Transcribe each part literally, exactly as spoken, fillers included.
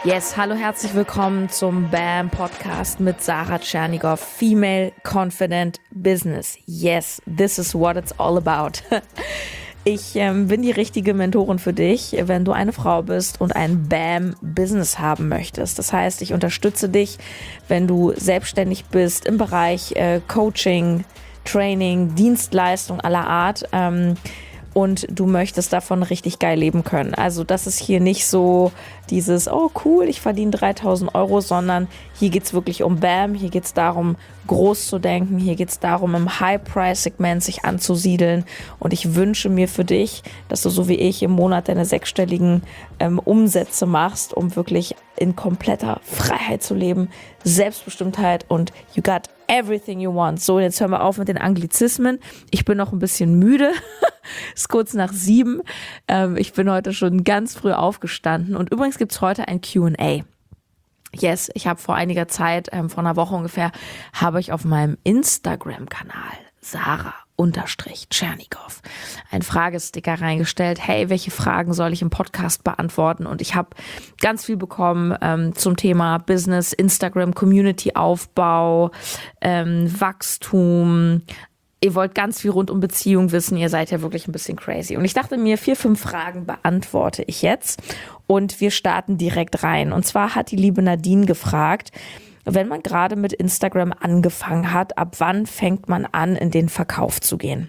Yes, hallo, herzlich willkommen zum B A M Podcast mit Sarah Tschernigow, Female Confident Business. Yes, this is what it's all about. Ich ähm, bin die richtige Mentorin für dich, wenn du eine Frau bist und ein B A M-Business haben möchtest. Das heißt, ich unterstütze dich, wenn du selbstständig bist im Bereich äh, Coaching, Training, Dienstleistung aller Art ähm, und du möchtest davon richtig geil leben können. Also das ist hier nicht so dieses, oh cool, ich verdiene dreitausend Euro, sondern hier geht's wirklich um B A M, hier geht's darum, groß zu denken, hier geht's darum, im High-Price-Segment sich anzusiedeln und ich wünsche mir für dich, dass du so wie ich im Monat deine sechsstelligen ähm, Umsätze machst, um wirklich in kompletter Freiheit zu leben, Selbstbestimmtheit und you got everything you want. So, jetzt hören wir auf mit den Anglizismen. Ich bin noch ein bisschen müde. Ist kurz nach sieben. Ähm, ich bin heute schon ganz früh aufgestanden und übrigens gibt's heute ein Q and A. Yes, ich habe vor einiger Zeit, ähm, vor einer Woche ungefähr, habe ich auf meinem Instagram-Kanal Sarah unterstrich Tschernigow ein Fragesticker reingestellt. Hey, welche Fragen soll ich im Podcast beantworten? Und ich habe ganz viel bekommen ähm, zum Thema Business, Instagram, Community-Aufbau, ähm, Wachstum. Ihr wollt ganz viel rund um Beziehung wissen. Ihr seid ja wirklich ein bisschen crazy. Und ich dachte mir, vier, fünf Fragen beantworte ich jetzt. Und wir starten direkt rein. Und zwar hat die liebe Nadine gefragt, wenn man gerade mit Instagram angefangen hat, ab wann fängt man an, in den Verkauf zu gehen?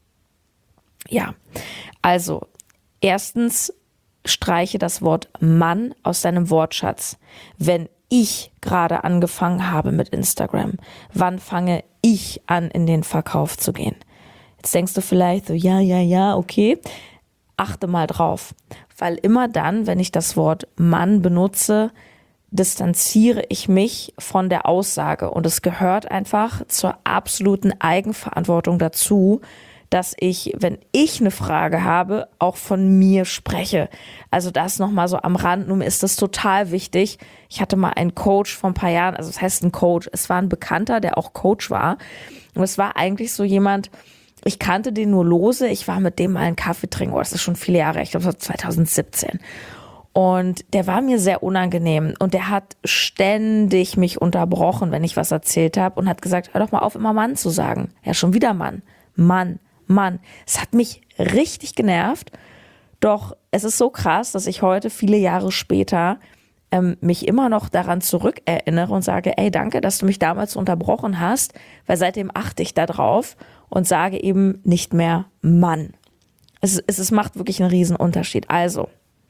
Ja, also erstens streiche das Wort Mann aus deinem Wortschatz. Wenn ich gerade angefangen habe mit Instagram, wann fange ich an, in den Verkauf zu gehen? Jetzt denkst du vielleicht so, ja, ja, ja, okay. Achte mal drauf, weil immer dann, wenn ich das Wort Mann benutze, distanziere ich mich von der Aussage und es gehört einfach zur absoluten Eigenverantwortung dazu, dass ich, wenn ich eine Frage habe, auch von mir spreche. Also das nochmal so am Rand, nun ist das total wichtig. Ich hatte mal einen Coach vor ein paar Jahren, also das heißt ein Coach, es war ein Bekannter, der auch Coach war und es war eigentlich so jemand, ich kannte den nur lose, ich war mit dem mal einen Kaffee trinken, oh, das ist schon viele Jahre, ich glaube das war zwanzig siebzehn. Und der war mir sehr unangenehm und der hat ständig mich unterbrochen, wenn ich was erzählt habe und hat gesagt, hör doch mal auf, immer Mann zu sagen. Ja, schon wieder Mann. Mann, Mann. Es hat mich richtig genervt, doch es ist so krass, dass ich heute, viele Jahre später, ähm, mich immer noch daran zurückerinnere und sage, ey, danke, dass du mich damals unterbrochen hast, weil seitdem achte ich da drauf und sage eben nicht mehr Mann. Es, es, es macht wirklich einen riesen Unterschied. Also,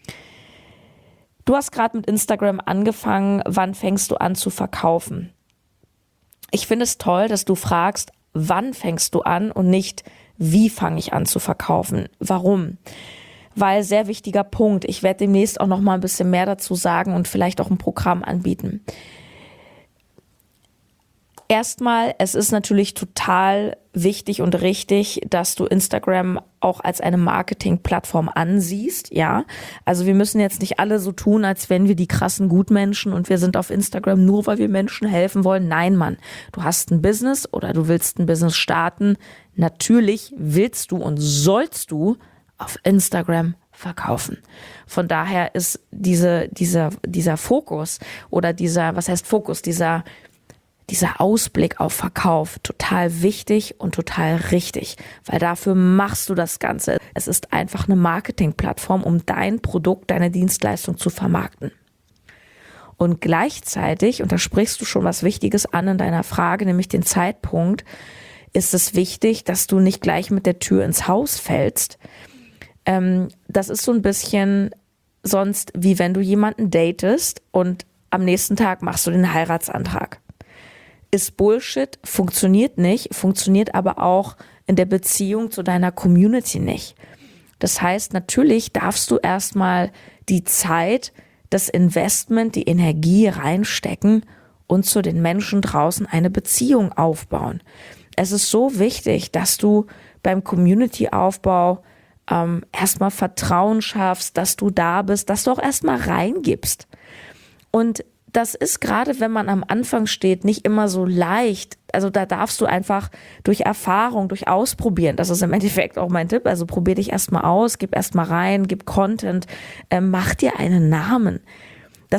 du hast gerade mit Instagram angefangen, wann fängst du an zu verkaufen? Ich finde es toll, dass du fragst, wann fängst du an und nicht, wie fange ich an zu verkaufen? Warum? Weil sehr wichtiger Punkt, ich werde demnächst auch noch mal ein bisschen mehr dazu sagen und vielleicht auch ein Programm anbieten. Erstmal, es ist natürlich total wichtig und richtig, dass du Instagram auch als eine Marketingplattform ansiehst, ja. Also wir müssen jetzt nicht alle so tun, als wären wir die krassen Gutmenschen und wir sind auf Instagram nur, weil wir Menschen helfen wollen. Nein, Mann, du hast ein Business oder du willst ein Business starten. Natürlich willst du und sollst du auf Instagram verkaufen. Von daher ist diese, dieser, dieser Fokus oder dieser, was heißt Fokus, dieser Dieser Ausblick auf Verkauf total wichtig und total richtig, weil dafür machst du das Ganze. Es ist einfach eine Marketingplattform, um dein Produkt, deine Dienstleistung zu vermarkten. Und gleichzeitig, und da sprichst du schon was Wichtiges an in deiner Frage, nämlich den Zeitpunkt, ist es wichtig, dass du nicht gleich mit der Tür ins Haus fällst. Ähm, das ist so ein bisschen sonst, wie wenn du jemanden datest und am nächsten Tag machst du den Heiratsantrag. Ist Bullshit, funktioniert nicht, funktioniert aber auch in der Beziehung zu deiner Community nicht. Das heißt, natürlich darfst du erstmal die Zeit, das Investment, die Energie reinstecken und zu den Menschen draußen eine Beziehung aufbauen. Es ist so wichtig, dass du beim Community-Aufbau ähm, erstmal Vertrauen schaffst, dass du da bist, dass du auch erstmal reingibst. Und das ist gerade, wenn man am Anfang steht, nicht immer so leicht. Also da darfst du einfach durch Erfahrung, durch Ausprobieren, das ist im Endeffekt auch mein Tipp, also probier dich erstmal aus, gib erstmal rein, gib Content, äh, mach dir einen Namen. Das ist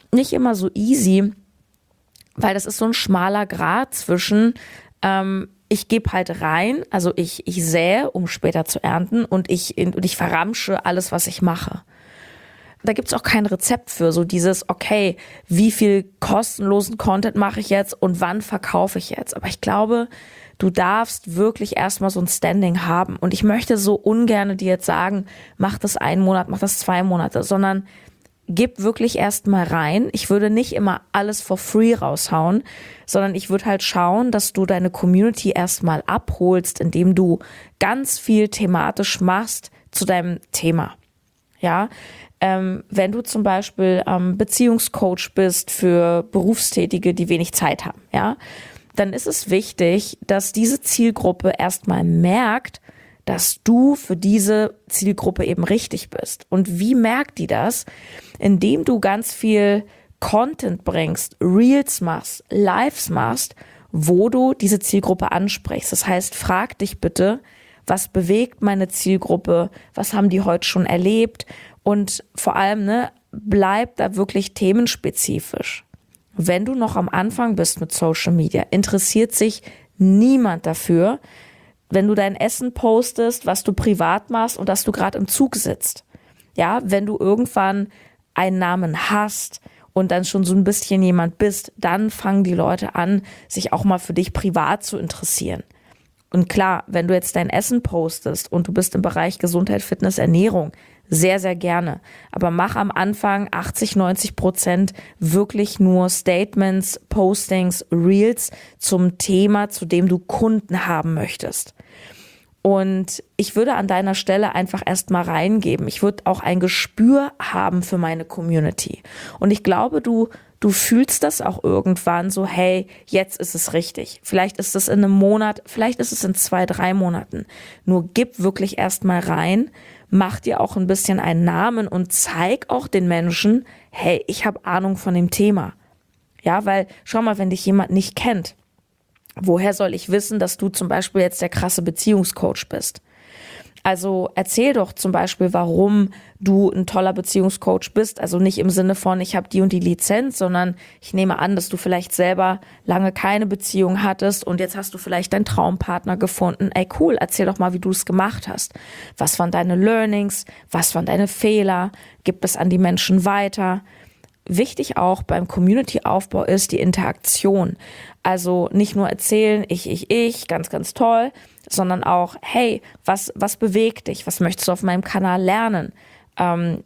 nicht immer so easy, weil das ist so ein schmaler Grat zwischen, ähm, ich gebe halt rein, also ich, ich sähe, um später zu ernten und ich, und ich verramsche alles, was ich mache. Da gibt's auch kein Rezept für, so dieses, okay, wie viel kostenlosen Content mache ich jetzt und wann verkaufe ich jetzt? Aber ich glaube, du darfst wirklich erstmal so ein Standing haben. Und ich möchte so ungern dir jetzt sagen, mach das einen Monat, mach das zwei Monate, sondern gib wirklich erstmal rein. Ich würde nicht immer alles for free raushauen, sondern ich würde halt schauen, dass du deine Community erstmal abholst, indem du ganz viel thematisch machst zu deinem Thema. Ja, ähm, wenn du zum Beispiel ähm, Beziehungscoach bist für Berufstätige, die wenig Zeit haben, ja, dann ist es wichtig, dass diese Zielgruppe erstmal merkt, dass du für diese Zielgruppe eben richtig bist. Und wie merkt die das? Indem du ganz viel Content bringst, Reels machst, Lives machst, wo du diese Zielgruppe ansprichst. Das heißt, frag dich bitte, was bewegt meine Zielgruppe? Was haben die heute schon erlebt? Und vor allem, ne, bleib da wirklich themenspezifisch. Wenn du noch am Anfang bist mit Social Media, interessiert sich niemand dafür, wenn du dein Essen postest, was du privat machst und dass du gerade im Zug sitzt. Ja, wenn du irgendwann einen Namen hast und dann schon so ein bisschen jemand bist, dann fangen die Leute an, sich auch mal für dich privat zu interessieren. Und klar, wenn du jetzt dein Essen postest und du bist im Bereich Gesundheit, Fitness, Ernährung, sehr, sehr gerne. Aber mach am Anfang achtzig, neunzig Prozent wirklich nur Statements, Postings, Reels zum Thema, zu dem du Kunden haben möchtest. Und ich würde an deiner Stelle einfach erstmal reingeben. Ich würde auch ein Gespür haben für meine Community. Und ich glaube, du, du fühlst das auch irgendwann so, hey, jetzt ist es richtig. Vielleicht ist es in einem Monat, vielleicht ist es in zwei, drei Monaten. Nur gib wirklich erstmal rein, mach dir auch ein bisschen einen Namen und zeig auch den Menschen, hey, ich habe Ahnung von dem Thema. Ja, weil schau mal, wenn dich jemand nicht kennt, woher soll ich wissen, dass du zum Beispiel jetzt der krasse Beziehungscoach bist? Also erzähl doch zum Beispiel, warum du ein toller Beziehungscoach bist. Also nicht im Sinne von, ich habe die und die Lizenz, sondern ich nehme an, dass du vielleicht selber lange keine Beziehung hattest und jetzt hast du vielleicht deinen Traumpartner gefunden. Ey, cool, erzähl doch mal, wie du es gemacht hast. Was waren deine Learnings? Was waren deine Fehler? Gib es an die Menschen weiter. Wichtig auch beim Community-Aufbau ist die Interaktion. Also nicht nur erzählen, ich, ich, ich, ganz, ganz toll, sondern auch, hey, was, was bewegt dich? Was möchtest du auf meinem Kanal lernen? Ähm,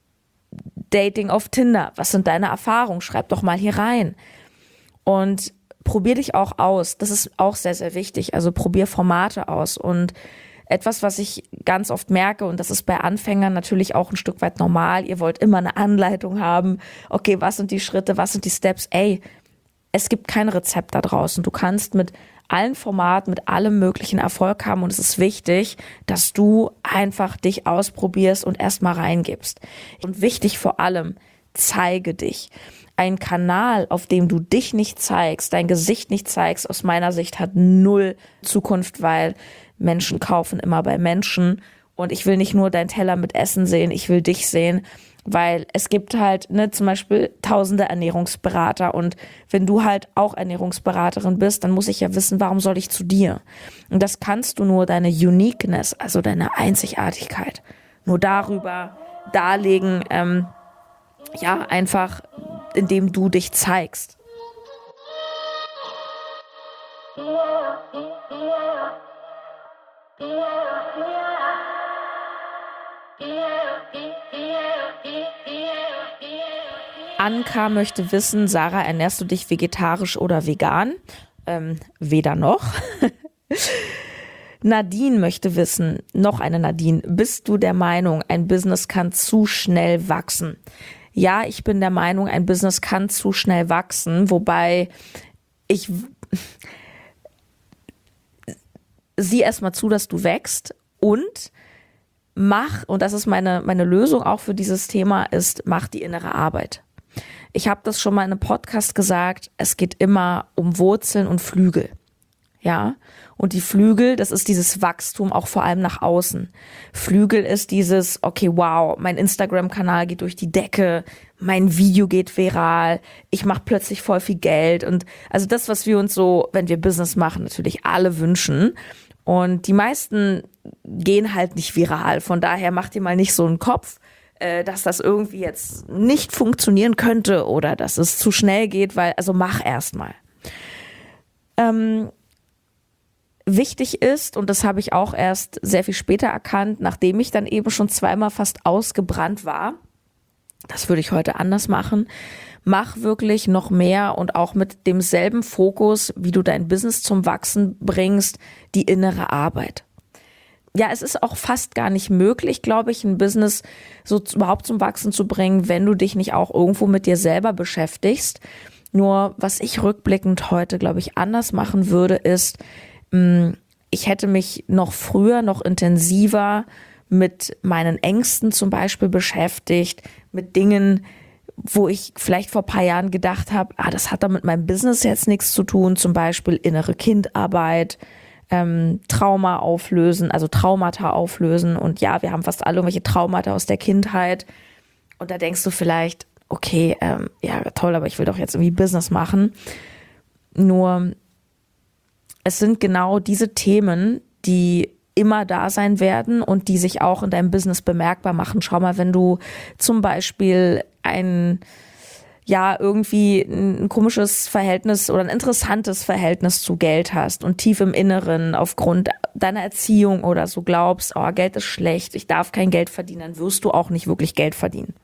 Dating auf Tinder, was sind deine Erfahrungen? Schreib doch mal hier rein. Und probier dich auch aus. Das ist auch sehr, sehr wichtig. Also probier Formate aus. Und etwas, was ich ganz oft merke, und das ist bei Anfängern natürlich auch ein Stück weit normal, ihr wollt immer eine Anleitung haben, okay, was sind die Schritte, was sind die Steps, ey, es gibt kein Rezept da draußen, du kannst mit allen Formaten, mit allem möglichen Erfolg haben und es ist wichtig, dass du einfach dich ausprobierst und erstmal reingibst. Und wichtig vor allem, zeige dich. Ein Kanal, auf dem du dich nicht zeigst, dein Gesicht nicht zeigst, aus meiner Sicht hat null Zukunft, weil Menschen kaufen immer bei Menschen und ich will nicht nur deinen Teller mit Essen sehen, ich will dich sehen, weil es gibt halt ne, zum Beispiel tausende Ernährungsberater und wenn du halt auch Ernährungsberaterin bist, dann muss ich ja wissen, warum soll ich zu dir? Und das kannst du nur deine Uniqueness, also deine Einzigartigkeit, nur darüber darlegen, ähm, ja, einfach indem du dich zeigst. Anka möchte wissen, Sarah, ernährst du dich vegetarisch oder vegan? Ähm, weder noch. Nadine möchte wissen, noch eine Nadine, bist du der Meinung, ein Business kann zu schnell wachsen? Ja, ich bin der Meinung, ein Business kann zu schnell wachsen, wobei ich sieh erstmal zu, dass du wächst und mach, und das ist meine, meine Lösung auch für dieses Thema, ist, mach die innere Arbeit. Ich habe das schon mal in einem Podcast gesagt, es geht immer um Wurzeln und Flügel. ja. Und die Flügel, das ist dieses Wachstum auch vor allem nach außen. Flügel ist dieses, okay, wow, mein Instagram-Kanal geht durch die Decke, mein Video geht viral, ich mache plötzlich voll viel Geld. Und also das, was wir uns so, wenn wir Business machen, natürlich alle wünschen. Und die meisten gehen halt nicht viral. Von daher macht ihr mal nicht so einen Kopf, dass das irgendwie jetzt nicht funktionieren könnte oder dass es zu schnell geht, weil, also mach erst mal. Ähm, wichtig ist, und das habe ich auch erst sehr viel später erkannt, nachdem ich dann eben schon zweimal fast ausgebrannt war, das würde ich heute anders machen, mach wirklich noch mehr und auch mit demselben Fokus, wie du dein Business zum Wachsen bringst, die innere Arbeit. Ja, es ist auch fast gar nicht möglich, glaube ich, ein Business so überhaupt zum Wachsen zu bringen, wenn du dich nicht auch irgendwo mit dir selber beschäftigst. Nur was ich rückblickend heute, glaube ich, anders machen würde, ist, ich hätte mich noch früher, noch intensiver mit meinen Ängsten zum Beispiel beschäftigt, mit Dingen, wo ich vielleicht vor ein paar Jahren gedacht habe, ah, das hat doch mit meinem Business jetzt nichts zu tun, zum Beispiel innere Kindarbeit, ähm, Trauma auflösen, also Traumata auflösen. Und ja, wir haben fast alle irgendwelche Traumata aus der Kindheit. Und da denkst du vielleicht, okay, ähm, ja toll, aber ich will doch jetzt irgendwie Business machen. Nur es sind genau diese Themen, die immer da sein werden und die sich auch in deinem Business bemerkbar machen. Schau mal, wenn du zum Beispiel ein, ja, irgendwie ein komisches Verhältnis oder ein interessantes Verhältnis zu Geld hast und tief im Inneren aufgrund deiner Erziehung oder so glaubst, oh, Geld ist schlecht, ich darf kein Geld verdienen, dann wirst du auch nicht wirklich Geld verdienen.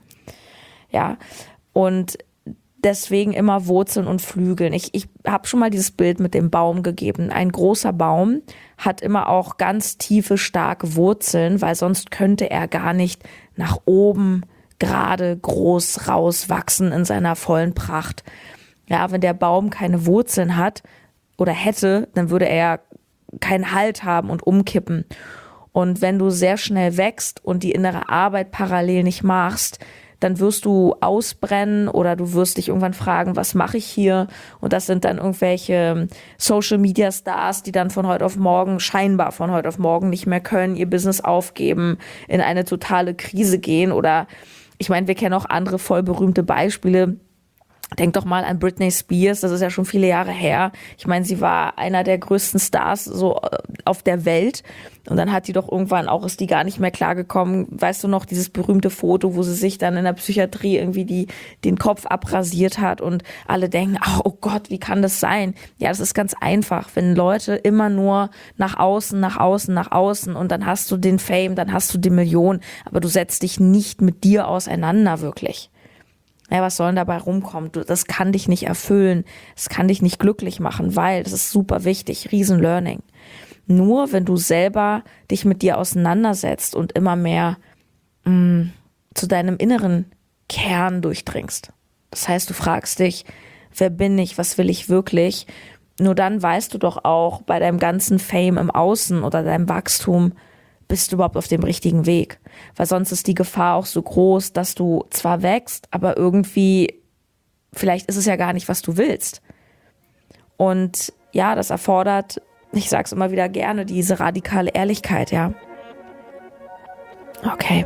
Ja, und deswegen immer Wurzeln und Flügeln. Ich, ich habe schon mal dieses Bild mit dem Baum gegeben. Ein großer Baum hat immer auch ganz tiefe, starke Wurzeln, weil sonst könnte er gar nicht nach oben gerade groß rauswachsen in seiner vollen Pracht. Ja, wenn der Baum keine Wurzeln hat oder hätte, dann würde er keinen Halt haben und umkippen. Und wenn du sehr schnell wächst und die innere Arbeit parallel nicht machst, dann wirst du ausbrennen oder du wirst dich irgendwann fragen, was mache ich hier? Und das sind dann irgendwelche Social-Media-Stars, die dann von heute auf morgen, scheinbar von heute auf morgen nicht mehr können, ihr Business aufgeben, in eine totale Krise gehen. Oder ich meine, wir kennen auch andere voll berühmte Beispiele. Denk doch mal an Britney Spears, das ist ja schon viele Jahre her. Ich meine, sie war einer der größten Stars so auf der Welt und dann hat die doch irgendwann auch, ist die gar nicht mehr klargekommen. Weißt du noch, dieses berühmte Foto, wo sie sich dann in der Psychiatrie irgendwie die, den Kopf abrasiert hat und alle denken, oh Gott, wie kann das sein? Ja, das ist ganz einfach, wenn Leute immer nur nach außen, nach außen, nach außen und dann hast du den Fame, dann hast du die Million, aber du setzt dich nicht mit dir auseinander wirklich. Ja, was soll denn dabei rumkommen? Du, das kann dich nicht erfüllen, das kann dich nicht glücklich machen, weil, das ist super wichtig, riesen Learning. Nur wenn du selber dich mit dir auseinandersetzt und immer mehr mh, zu deinem inneren Kern durchdringst. Das heißt, du fragst dich, wer bin ich, was will ich wirklich? Nur dann weißt du doch auch bei deinem ganzen Fame im Außen oder deinem Wachstum, bist du überhaupt auf dem richtigen Weg? Weil sonst ist die Gefahr auch so groß, dass du zwar wächst, aber irgendwie, vielleicht ist es ja gar nicht, was du willst. Und ja, das erfordert, ich sag's immer wieder gerne, diese radikale Ehrlichkeit, ja. Okay.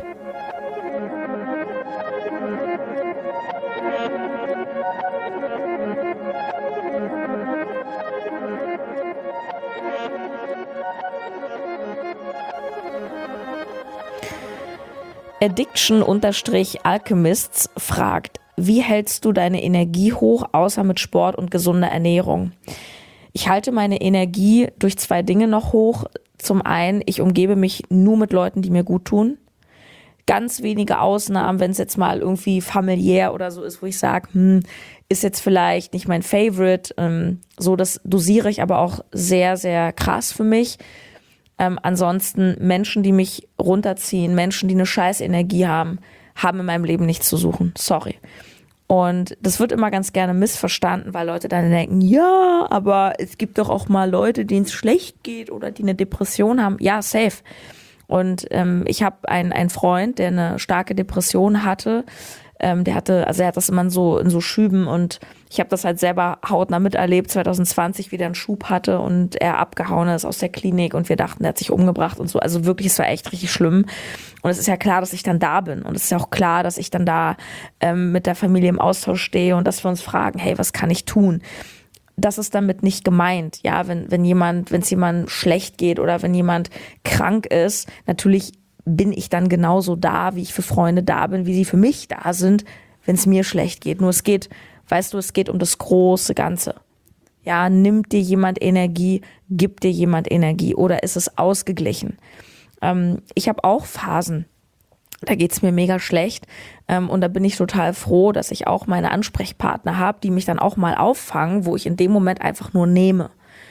Addiction-Alchemists fragt, wie hältst du deine Energie hoch, außer mit Sport und gesunder Ernährung? Ich halte meine Energie durch zwei Dinge noch hoch. Zum einen, ich umgebe mich nur mit Leuten, die mir gut tun. Ganz wenige Ausnahmen, wenn es jetzt mal irgendwie familiär oder so ist, wo ich sage, hm, ist jetzt vielleicht nicht mein Favorite. Ähm, so, das dosiere ich aber auch sehr, sehr krass für mich. Ähm, ansonsten Menschen, die mich runterziehen, Menschen, die eine scheiß Energie haben, haben in meinem Leben nichts zu suchen. Sorry. Und das wird immer ganz gerne missverstanden, weil Leute dann denken, ja, aber es gibt doch auch mal Leute, denen es schlecht geht oder die eine Depression haben. Ja, safe. Und ähm, ich habe einen, einen Freund, der eine starke Depression hatte, Ähm, der hatte, also er hat das immer in so, in so Schüben und ich habe das halt selber hautnah miterlebt, zwanzig zwanzig, wie der einen Schub hatte und er abgehauen ist aus der Klinik und wir dachten, er hat sich umgebracht und so. Also wirklich, es war echt richtig schlimm. Und es ist ja klar, dass ich dann da bin und es ist ja auch klar, dass ich dann da ähm, mit der Familie im Austausch stehe und dass wir uns fragen, hey, was kann ich tun? Das ist damit nicht gemeint, ja, wenn, wenn jemand, wenn es jemandem schlecht geht oder wenn jemand krank ist, natürlich bin ich dann genauso da, wie ich für Freunde da bin, wie sie für mich da sind, wenn es mir schlecht geht. Nur es geht, weißt du, es geht um das große Ganze. Ja, nimmt dir jemand Energie, gibt dir jemand Energie oder ist es ausgeglichen? Ähm, ich habe auch Phasen, da geht's mir mega schlecht ähm, und da bin ich total froh, dass ich auch meine Ansprechpartner habe, die mich dann auch mal auffangen, wo ich in dem Moment einfach nur nehme.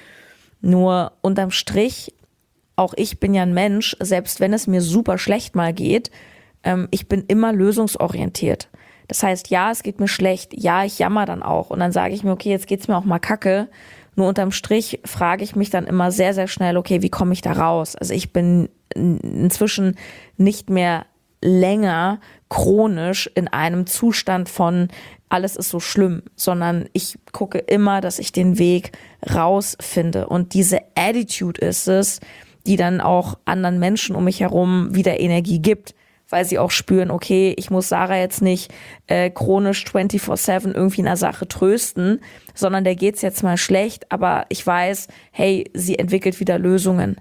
Nur unterm Strich, auch ich bin ja ein Mensch, selbst wenn es mir super schlecht mal geht, ähm, ich bin immer lösungsorientiert. Das heißt, ja, es geht mir schlecht, ja, ich jammer dann auch und dann sage ich mir, okay, jetzt geht's mir auch mal kacke. Nur unterm Strich frage ich mich dann immer sehr, sehr schnell, okay, wie komme ich da raus? Also ich bin inzwischen nicht mehr länger chronisch in einem Zustand von alles ist so schlimm, sondern ich gucke immer, dass ich den Weg rausfinde. Und diese Attitude ist es, die dann auch anderen Menschen um mich herum wieder Energie gibt, weil sie auch spüren, okay, ich muss Sarah jetzt nicht äh, chronisch vierundzwanzig sieben irgendwie in einer Sache trösten, sondern der geht's jetzt mal schlecht, aber ich weiß, hey, sie entwickelt wieder Lösungen.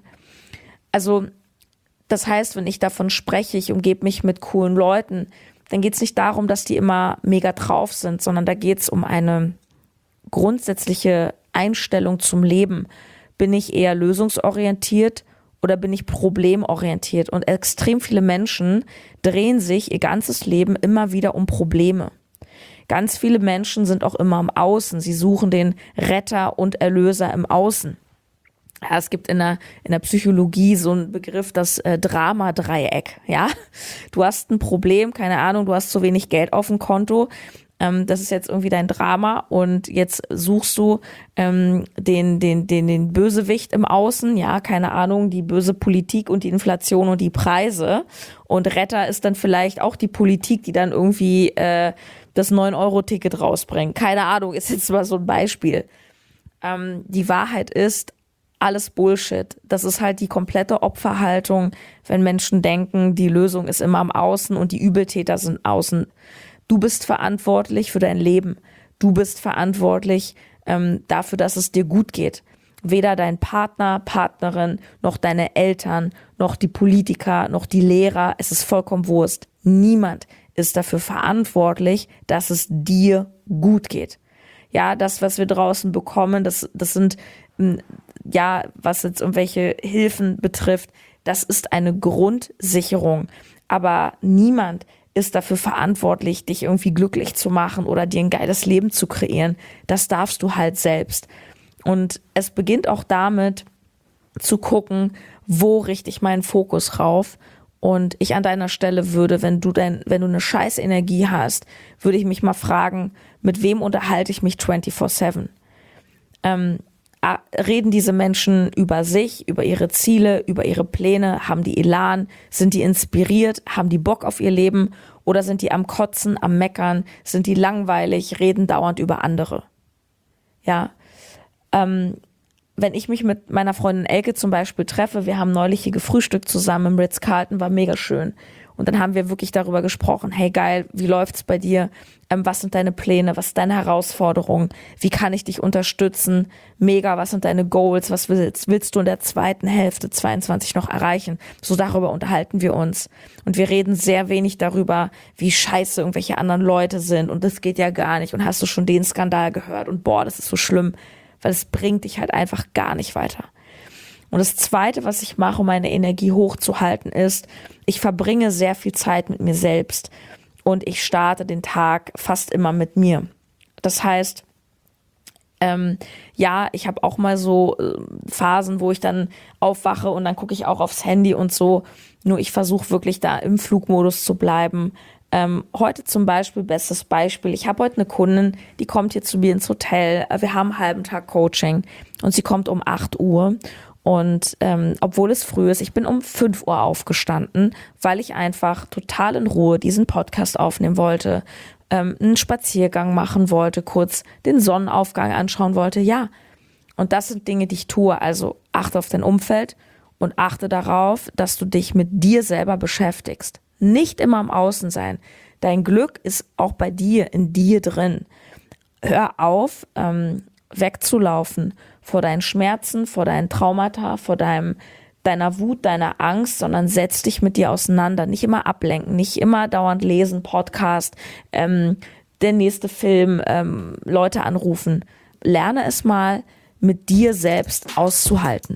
Also das heißt, wenn ich davon spreche, ich umgebe mich mit coolen Leuten, dann geht's nicht darum, dass die immer mega drauf sind, sondern da geht's um eine grundsätzliche Einstellung zum Leben. Bin ich eher lösungsorientiert oder bin ich problemorientiert? Und extrem viele Menschen drehen sich ihr ganzes Leben immer wieder um Probleme. Ganz viele Menschen sind auch immer im Außen. Sie suchen den Retter und Erlöser im Außen. Ja, es gibt in der, in der Psychologie so einen Begriff, das äh, Drama-Dreieck. Ja, du hast ein Problem, keine Ahnung, du hast zu wenig Geld auf dem Konto. Ähm, das ist jetzt irgendwie dein Drama und jetzt suchst du ähm, den, den, den, den Bösewicht im Außen. Ja, keine Ahnung, die böse Politik und die Inflation und die Preise. Und Retter ist dann vielleicht auch die Politik, die dann irgendwie äh, das neun Euro Ticket rausbringt. Keine Ahnung, ist jetzt mal so ein Beispiel. Ähm, die Wahrheit ist, alles Bullshit. Das ist halt die komplette Opferhaltung, wenn Menschen denken, die Lösung ist immer am Außen und die Übeltäter sind außen. Du bist verantwortlich für dein Leben. Du bist verantwortlich ähm, dafür, dass es dir gut geht. Weder dein Partner, Partnerin, noch deine Eltern, noch die Politiker, noch die Lehrer. Es ist vollkommen Wurst. Niemand ist dafür verantwortlich, dass es dir gut geht. Ja, das, was wir draußen bekommen, das, das sind ja, was jetzt irgendwelche Hilfen betrifft, das ist eine Grundsicherung. Aber niemand ist dafür verantwortlich, dich irgendwie glücklich zu machen oder dir ein geiles Leben zu kreieren. Das darfst du halt selbst. Und es beginnt auch damit zu gucken, wo richte ich meinen Fokus rauf. Und ich an deiner Stelle würde, wenn du denn, wenn du eine scheiß Energie hast, würde ich mich mal fragen, mit wem unterhalte ich mich vierundzwanzig sieben? Ähm, Reden diese Menschen über sich, über ihre Ziele, über ihre Pläne? Haben die Elan? Sind die inspiriert? Haben die Bock auf ihr Leben? Oder sind die am Kotzen, am Meckern? Sind die langweilig, reden dauernd über andere? Ja, ähm, wenn ich mich mit meiner Freundin Elke zum Beispiel treffe, wir haben neulich hier gefrühstückt zusammen im Ritz-Carlton, war mega schön. Und dann haben wir wirklich darüber gesprochen, hey geil, wie läuft's bei dir? Ähm, was sind deine Pläne? Was ist deine Herausforderung? Wie kann ich dich unterstützen? Mega, was sind deine Goals? Was willst, willst du in der zweiten Hälfte zweiundzwanzig noch erreichen? So darüber unterhalten wir uns. Und wir reden sehr wenig darüber, wie scheiße irgendwelche anderen Leute sind. Und das geht ja gar nicht. Und hast du schon den Skandal gehört? Und boah, das ist so schlimm. Weil es bringt dich halt einfach gar nicht weiter. Und das Zweite, was ich mache, um meine Energie hochzuhalten, ist, ich verbringe sehr viel Zeit mit mir selbst und ich starte den Tag fast immer mit mir. Das heißt, ähm, ja, ich habe auch mal so äh, Phasen, wo ich dann aufwache und dann gucke ich auch aufs Handy und so. Nur ich versuche wirklich da im Flugmodus zu bleiben. Ähm, heute zum Beispiel, bestes Beispiel, ich habe heute eine Kundin, die kommt hier zu mir ins Hotel. Wir haben einen halben Tag Coaching und sie kommt um acht Uhr. Und ähm, obwohl es früh ist, ich bin um fünf Uhr aufgestanden, weil ich einfach total in Ruhe diesen Podcast aufnehmen wollte, ähm, einen Spaziergang machen wollte, kurz den Sonnenaufgang anschauen wollte. Ja, und das sind Dinge, die ich tue. Also achte auf dein Umfeld und achte darauf, dass du dich mit dir selber beschäftigst. Nicht immer am Außen sein. Dein Glück ist auch bei dir, in dir drin. Hör auf, ähm, wegzulaufen vor deinen Schmerzen, vor deinen Traumata, vor deinem, deiner Wut, deiner Angst, sondern setz dich mit dir auseinander. Nicht immer ablenken, nicht immer dauernd lesen, Podcast, ähm, der nächste Film, ähm, Leute anrufen. Lerne es mal, mit dir selbst auszuhalten.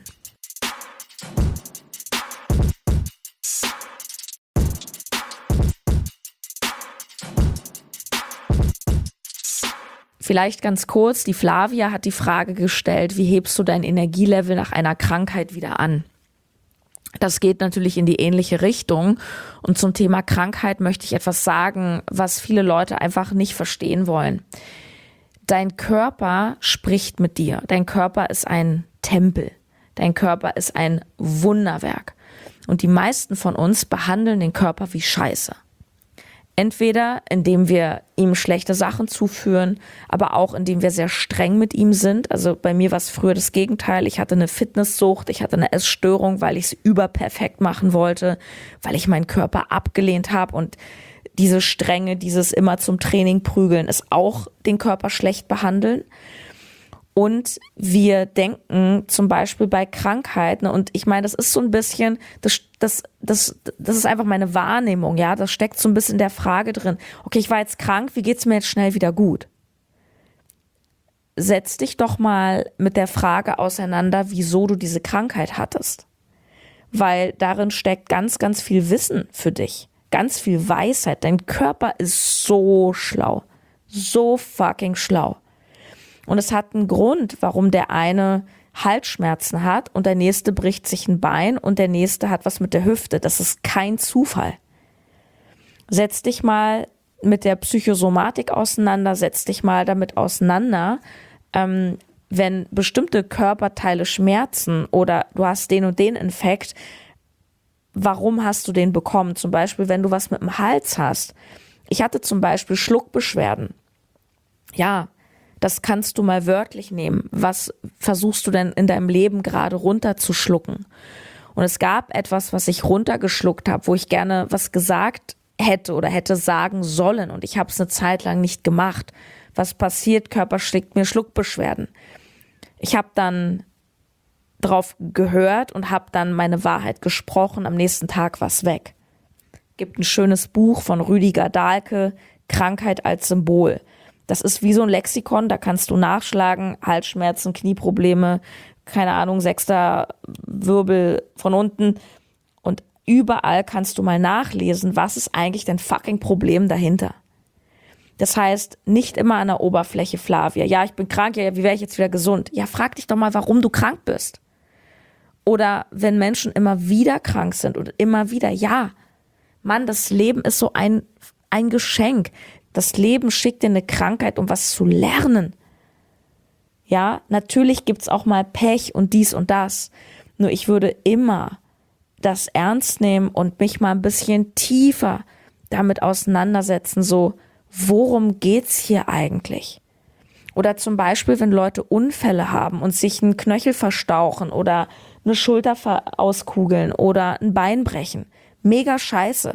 Vielleicht ganz kurz, die Flavia hat die Frage gestellt, wie hebst du dein Energielevel nach einer Krankheit wieder an? Das geht natürlich in die ähnliche Richtung. Und zum Thema Krankheit möchte ich etwas sagen, was viele Leute einfach nicht verstehen wollen. Dein Körper spricht mit dir. Dein Körper ist ein Tempel. Dein Körper ist ein Wunderwerk. Und die meisten von uns behandeln den Körper wie Scheiße. Entweder indem wir ihm schlechte Sachen zuführen, aber auch indem wir sehr streng mit ihm sind. Also bei mir war es früher das Gegenteil. Ich hatte eine Fitnesssucht, ich hatte eine Essstörung, weil ich es überperfekt machen wollte, weil ich meinen Körper abgelehnt habe. Und diese Strenge, dieses immer zum Training prügeln, ist auch den Körper schlecht behandeln. Und wir denken zum Beispiel bei Krankheiten, und ich meine, das ist so ein bisschen, das, das, das, das ist einfach meine Wahrnehmung, ja, das steckt so ein bisschen in der Frage drin, okay, ich war jetzt krank, wie geht's mir jetzt schnell wieder gut? Setz dich doch mal mit der Frage auseinander, wieso du diese Krankheit hattest. Weil darin steckt ganz, ganz viel Wissen für dich, ganz viel Weisheit. Dein Körper ist so schlau, so fucking schlau. Und es hat einen Grund, warum der eine Halsschmerzen hat und der nächste bricht sich ein Bein und der nächste hat was mit der Hüfte. Das ist kein Zufall. Setz dich mal mit der Psychosomatik auseinander, setz dich mal damit auseinander, ähm, wenn bestimmte Körperteile schmerzen oder du hast den und den Infekt, warum hast du den bekommen? Zum Beispiel, wenn du was mit dem Hals hast. Ich hatte zum Beispiel Schluckbeschwerden. Ja, das kannst du mal wörtlich nehmen. Was versuchst du denn in deinem Leben gerade runterzuschlucken? Und es gab etwas, was ich runtergeschluckt habe, wo ich gerne was gesagt hätte oder hätte sagen sollen. Und ich habe es eine Zeit lang nicht gemacht. Was passiert? Körper schlägt mir Schluckbeschwerden. Ich habe dann drauf gehört und habe dann meine Wahrheit gesprochen. Am nächsten Tag war es weg. Gibt ein schönes Buch von Rüdiger Dahlke, Krankheit als Symbol. Das ist wie so ein Lexikon, da kannst du nachschlagen, Halsschmerzen, Knieprobleme, keine Ahnung, sechster Wirbel von unten. Und überall kannst du mal nachlesen, was ist eigentlich dein fucking Problem dahinter. Das heißt, nicht immer an der Oberfläche, Flavia. Ja, ich bin krank, ja, wie wäre ich jetzt wieder gesund? Ja, frag dich doch mal, warum du krank bist. Oder wenn Menschen immer wieder krank sind und immer wieder, ja, Mann, das Leben ist so ein, ein Geschenk. Das Leben schickt dir eine Krankheit, um was zu lernen. Ja, natürlich gibt's auch mal Pech und dies und das. Nur ich würde immer das ernst nehmen und mich mal ein bisschen tiefer damit auseinandersetzen. So, worum geht's hier eigentlich? Oder zum Beispiel, wenn Leute Unfälle haben und sich einen Knöchel verstauchen oder eine Schulter auskugeln oder ein Bein brechen. Mega scheiße.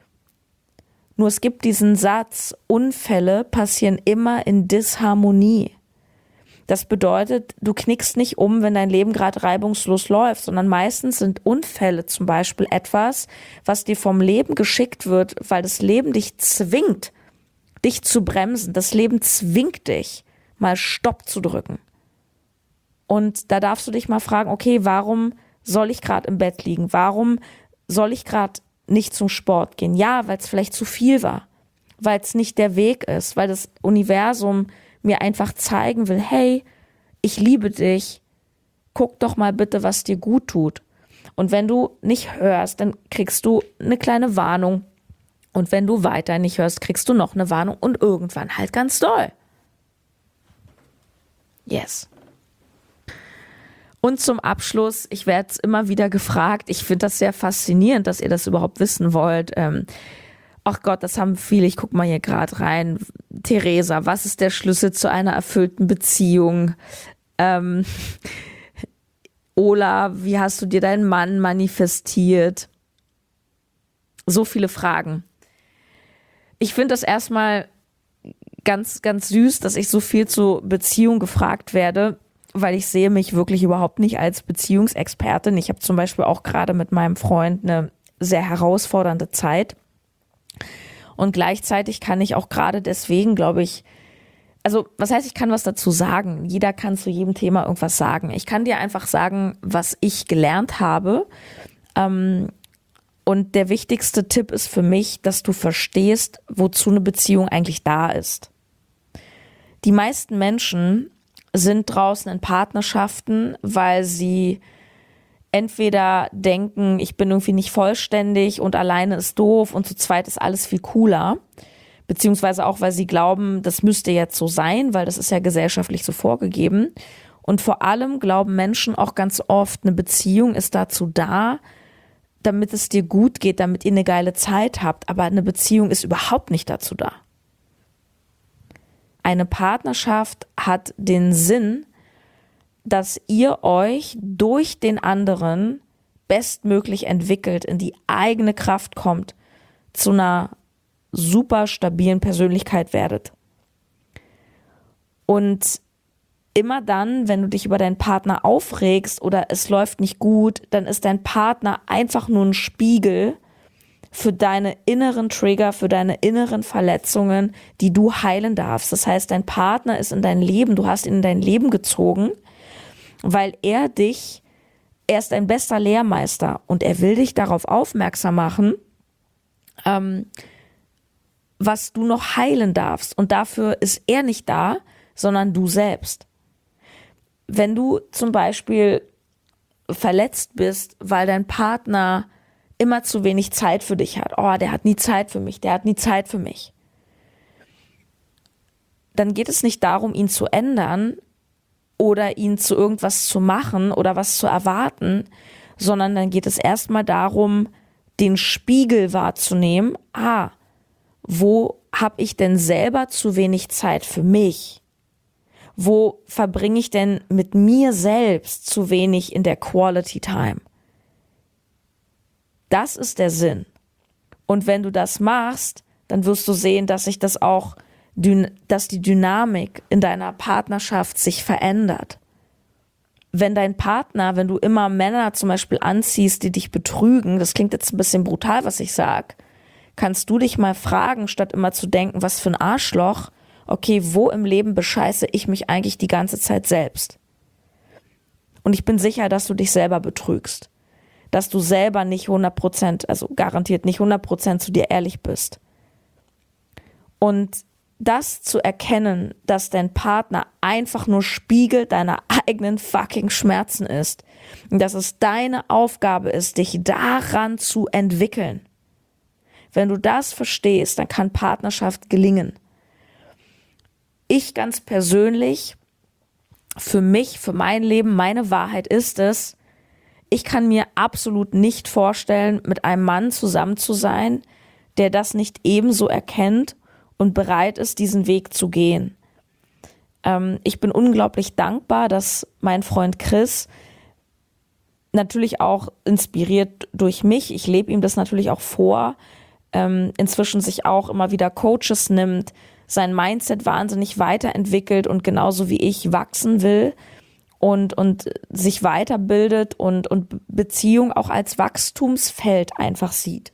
Nur es gibt diesen Satz, Unfälle passieren immer in Disharmonie. Das bedeutet, du knickst nicht um, wenn dein Leben gerade reibungslos läuft, sondern meistens sind Unfälle zum Beispiel etwas, was dir vom Leben geschickt wird, weil das Leben dich zwingt, dich zu bremsen. Das Leben zwingt dich, mal Stopp zu drücken. Und da darfst du dich mal fragen, okay, warum soll ich gerade im Bett liegen? Warum soll ich gerade nicht zum Sport gehen? Ja, weil es vielleicht zu viel war, weil es nicht der Weg ist, weil das Universum mir einfach zeigen will, hey, ich liebe dich, guck doch mal bitte, was dir gut tut. Und wenn du nicht hörst, dann kriegst du eine kleine Warnung. Und wenn du weiter nicht hörst, kriegst du noch eine Warnung und irgendwann halt ganz doll. Yes. Und zum Abschluss, ich werde immer wieder gefragt, ich finde das sehr faszinierend, dass ihr das überhaupt wissen wollt. Ähm, ach Gott, das haben viele, ich gucke mal hier gerade rein. Theresa, was ist der Schlüssel zu einer erfüllten Beziehung? Ähm, Ola, wie hast du dir deinen Mann manifestiert? So viele Fragen. Ich finde das erstmal ganz, ganz süß, dass ich so viel zu Beziehung gefragt werde, weil ich sehe mich wirklich überhaupt nicht als Beziehungsexpertin. Ich habe zum Beispiel auch gerade mit meinem Freund eine sehr herausfordernde Zeit. Und gleichzeitig kann ich auch gerade deswegen, glaube ich, also was heißt, ich kann was dazu sagen. Jeder kann zu jedem Thema irgendwas sagen. Ich kann dir einfach sagen, was ich gelernt habe. Ähm, und der wichtigste Tipp ist für mich, dass du verstehst, wozu eine Beziehung eigentlich da ist. Die meisten Menschen sind draußen in Partnerschaften, weil sie entweder denken, ich bin irgendwie nicht vollständig und alleine ist doof und zu zweit ist alles viel cooler. Beziehungsweise auch, weil sie glauben, das müsste jetzt so sein, weil das ist ja gesellschaftlich so vorgegeben. Und vor allem glauben Menschen auch ganz oft, eine Beziehung ist dazu da, damit es dir gut geht, damit ihr eine geile Zeit habt. Aber eine Beziehung ist überhaupt nicht dazu da. Eine Partnerschaft hat den Sinn, dass ihr euch durch den anderen bestmöglich entwickelt, in die eigene Kraft kommt, zu einer super stabilen Persönlichkeit werdet. Und immer dann, wenn du dich über deinen Partner aufregst oder es läuft nicht gut, dann ist dein Partner einfach nur ein Spiegel für deine inneren Trigger, für deine inneren Verletzungen, die du heilen darfst. Das heißt, dein Partner ist in dein Leben, du hast ihn in dein Leben gezogen, weil er dich, er ist dein bester Lehrmeister und er will dich darauf aufmerksam machen, ähm, was du noch heilen darfst. Und dafür ist er nicht da, sondern du selbst. Wenn du zum Beispiel verletzt bist, weil dein Partner immer zu wenig Zeit für dich hat, oh, der hat nie Zeit für mich, der hat nie Zeit für mich, dann geht es nicht darum, ihn zu ändern oder ihn zu irgendwas zu machen oder was zu erwarten, sondern dann geht es erstmal darum, den Spiegel wahrzunehmen, ah, wo habe ich denn selber zu wenig Zeit für mich? Wo verbringe ich denn mit mir selbst zu wenig in der Quality Time? Das ist der Sinn. Und wenn du das machst, dann wirst du sehen, dass sich das auch, dass die Dynamik in deiner Partnerschaft sich verändert. Wenn dein Partner, wenn du immer Männer zum Beispiel anziehst, die dich betrügen, das klingt jetzt ein bisschen brutal, was ich sage, kannst du dich mal fragen, statt immer zu denken, was für ein Arschloch, okay, wo im Leben bescheiße ich mich eigentlich die ganze Zeit selbst? Und ich bin sicher, dass du dich selber betrügst. Dass du selber nicht hundert Prozent, also garantiert nicht hundert Prozent zu dir ehrlich bist. Und das zu erkennen, dass dein Partner einfach nur Spiegel deiner eigenen fucking Schmerzen ist und dass es deine Aufgabe ist, dich daran zu entwickeln. Wenn du das verstehst, dann kann Partnerschaft gelingen. Ich ganz persönlich, für mich, für mein Leben, meine Wahrheit ist es, ich kann mir absolut nicht vorstellen, mit einem Mann zusammen zu sein, der das nicht ebenso erkennt und bereit ist, diesen Weg zu gehen. Ähm, ich bin unglaublich dankbar, dass mein Freund Chris, natürlich auch inspiriert durch mich, ich lebe ihm das natürlich auch vor, ähm, inzwischen sich auch immer wieder Coaches nimmt, sein Mindset wahnsinnig weiterentwickelt und genauso wie ich wachsen will und, und sich weiterbildet und, und Beziehung auch als Wachstumsfeld einfach sieht.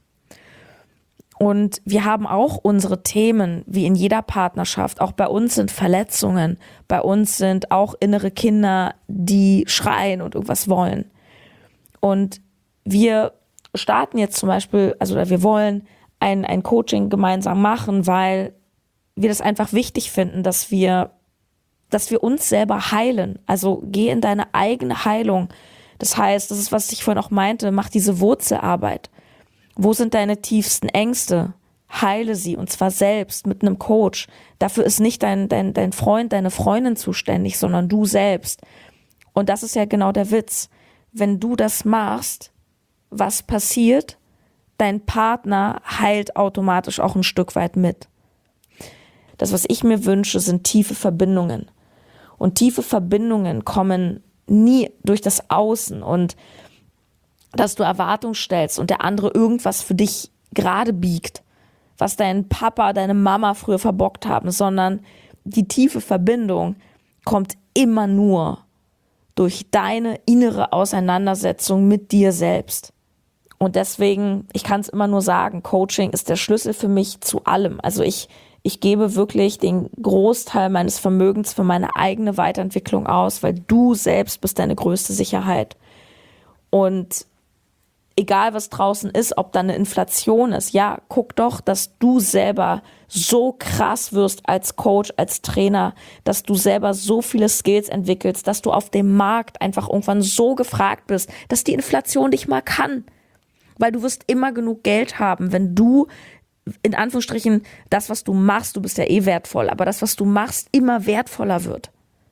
Und wir haben auch unsere Themen, wie in jeder Partnerschaft. Auch bei uns sind Verletzungen, bei uns sind auch innere Kinder, die schreien und irgendwas wollen. Und wir starten jetzt zum Beispiel, also wir wollen ein, ein Coaching gemeinsam machen, weil wir das einfach wichtig finden, dass wir, dass wir uns selber heilen. Also geh in deine eigene Heilung. Das heißt, das ist, was ich vorhin auch meinte, mach diese Wurzelarbeit. Wo sind deine tiefsten Ängste? Heile sie, und zwar selbst mit einem Coach. Dafür ist nicht dein, dein, dein Freund, deine Freundin zuständig, sondern du selbst. Und das ist ja genau der Witz. Wenn du das machst, was passiert? Dein Partner heilt automatisch auch ein Stück weit mit. Das, was ich mir wünsche, sind tiefe Verbindungen. Und tiefe Verbindungen kommen nie durch das Außen und dass du Erwartungen stellst und der andere irgendwas für dich gerade biegt, was dein Papa, deine Mama früher verbockt haben, sondern die tiefe Verbindung kommt immer nur durch deine innere Auseinandersetzung mit dir selbst. Und deswegen, ich kann es immer nur sagen, Coaching ist der Schlüssel für mich zu allem. Also ich, ich gebe wirklich den Großteil meines Vermögens für meine eigene Weiterentwicklung aus, weil du selbst bist deine größte Sicherheit. Und egal was draußen ist, ob da eine Inflation ist, ja, guck doch, dass du selber so krass wirst als Coach, als Trainer, dass du selber so viele Skills entwickelst, dass du auf dem Markt einfach irgendwann so gefragt bist, dass die Inflation dich mal kann. Weil du wirst immer genug Geld haben, wenn du, in Anführungsstrichen, das, was du machst, du bist ja eh wertvoll, aber das, was du machst, immer wertvoller wird.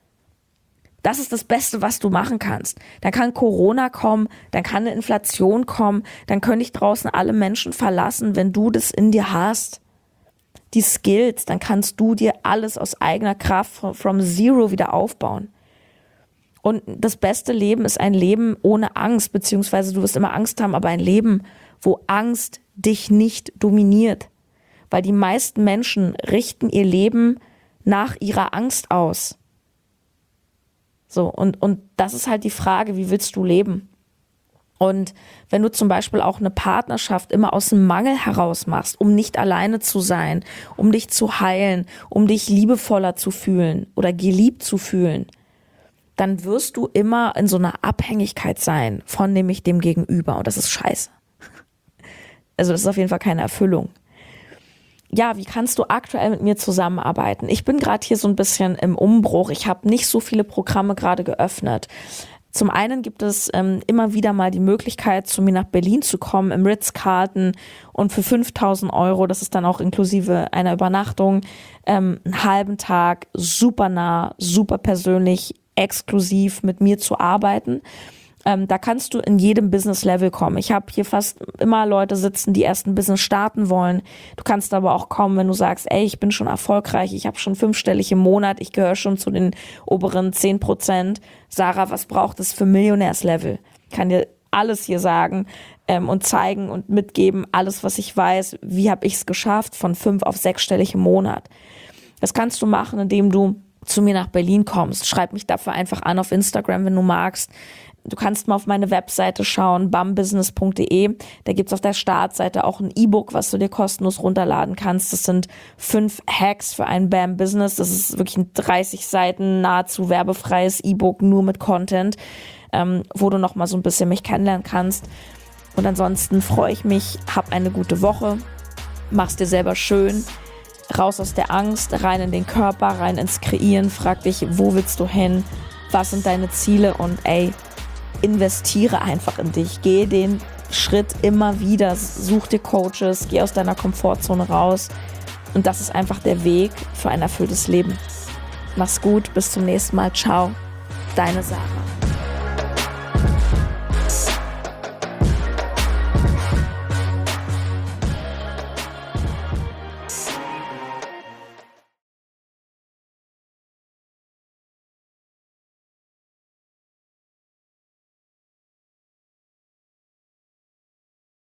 Das ist das Beste, was du machen kannst. Dann kann Corona kommen, dann kann eine Inflation kommen, dann können dich draußen alle Menschen verlassen, wenn du das in dir hast. Die Skills, dann kannst du dir alles aus eigener Kraft from zero wieder aufbauen. Und das beste Leben ist ein Leben ohne Angst, beziehungsweise du wirst immer Angst haben, aber ein Leben, wo Angst dich nicht dominiert. Weil die meisten Menschen richten ihr Leben nach ihrer Angst aus. So, und, und das ist halt die Frage, wie willst du leben? Und wenn du zum Beispiel auch eine Partnerschaft immer aus dem Mangel heraus machst, um nicht alleine zu sein, um dich zu heilen, um dich liebevoller zu fühlen oder geliebt zu fühlen, dann wirst du immer in so einer Abhängigkeit sein von nämlich dem Gegenüber. Und das ist scheiße. Also das ist auf jeden Fall keine Erfüllung. Ja, wie kannst du aktuell mit mir zusammenarbeiten? Ich bin gerade hier so ein bisschen im Umbruch. Ich habe nicht so viele Programme gerade geöffnet. Zum einen gibt es ähm, immer wieder mal die Möglichkeit, zu mir nach Berlin zu kommen, im Ritz-Carlton und für fünftausend Euro, das ist dann auch inklusive einer Übernachtung, ähm, einen halben Tag, super nah, super persönlich, exklusiv mit mir zu arbeiten. Ähm, da kannst du in jedem Business-Level kommen. Ich habe hier fast immer Leute sitzen, die erst ein Business starten wollen. Du kannst aber auch kommen, wenn du sagst, ey, ich bin schon erfolgreich, ich habe schon fünfstellig im Monat, ich gehöre schon zu den oberen zehn Prozent. Sarah, was braucht es für Millionärs-Level? Ich kann dir alles hier sagen ähm, und zeigen und mitgeben, alles, was ich weiß, wie habe ich es geschafft, von fünf auf sechsstellig im Monat. Das kannst du machen, indem du zu mir nach Berlin kommst. Schreib mich dafür einfach an auf Instagram, wenn du magst. Du kannst mal auf meine Webseite schauen, bam business punkt de. Da gibt's auf der Startseite auch ein E-Book, was du dir kostenlos runterladen kannst. Das sind fünf Hacks für ein Bam Business. Das ist wirklich ein dreißig Seiten nahezu werbefreies E-Book, nur mit Content, ähm, wo du noch mal so ein bisschen mich kennenlernen kannst. Und ansonsten freue ich mich, hab eine gute Woche, mach's dir selber schön. Raus aus der Angst, rein in den Körper, rein ins Kreieren. Frag dich, wo willst du hin? Was sind deine Ziele? Und ey, investiere einfach in dich. Geh den Schritt immer wieder. Such dir Coaches, geh aus deiner Komfortzone raus. Und das ist einfach der Weg für ein erfülltes Leben. Mach's gut, bis zum nächsten Mal. Ciao, deine Sarah.